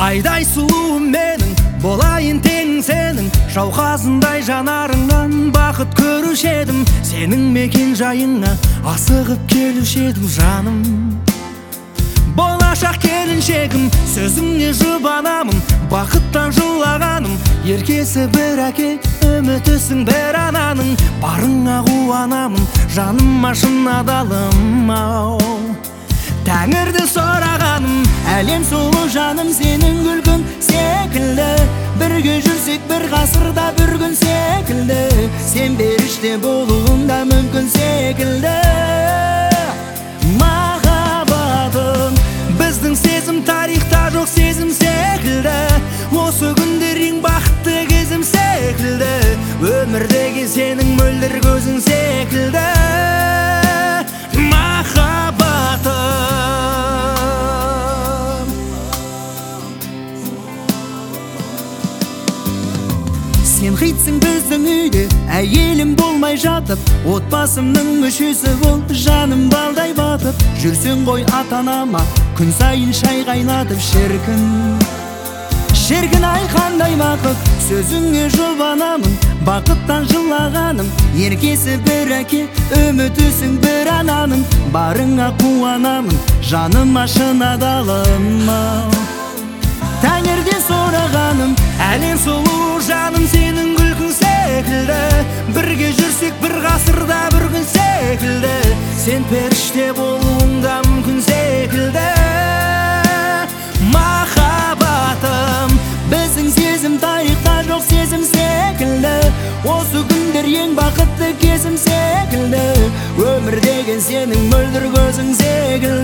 Айдай сұлуым менің, болайын тең сенің, жауқазындай жанарыңнан бақыт көруші едім. Сенің мекен жайыңа асығып келуші едім жаным. Болашақ келіншегім, сөзіңе жұбанамын, бақыттан жылағаным. Еркесі бір әке, үмітісің бір ананың, барыңа қуанамын, жаным шын адалым ау. Тәңірді сұрағаным, әлем сұлу жаным сенің күлкің секілді. Бірге жүрсек бір ғасырда бір күн секілді, сен періште болуың да мүмкін секілді. Махаббатым, біздің сезім тарихта жоқ сезім секілді. Осы күндер ең бақытты кезім секілді, өмірдегі сенің мөлдір көзің секілді. Сен хитсің біздің үйде, әйелім болмай жатып, отбасымның мүшесі бол, жаным балдай батып. Жүрсең ғой ата-анама, күн сайын шай қайнатып. Шіркін ай қандай бақыт, сөзіңе жұбанамын, бақыттан жылағаным. Еркесі бір әке, үмітісің бір ананың, барыңа қуанамын, жаным шын адалым ау. Тәңірден сұрағаным, әлем сұлу жаным сенің күлкің секілді. Бірге жүрсек бір ғасырда бір күн секілді, сен періште болуың да мүмкін секілді. Махаббатым, біздің сезім тарихта жоқ сезім секілді. Осы күндер ең бақытты кезім секілді, өмір деген сенің мөлдір көзің секілді.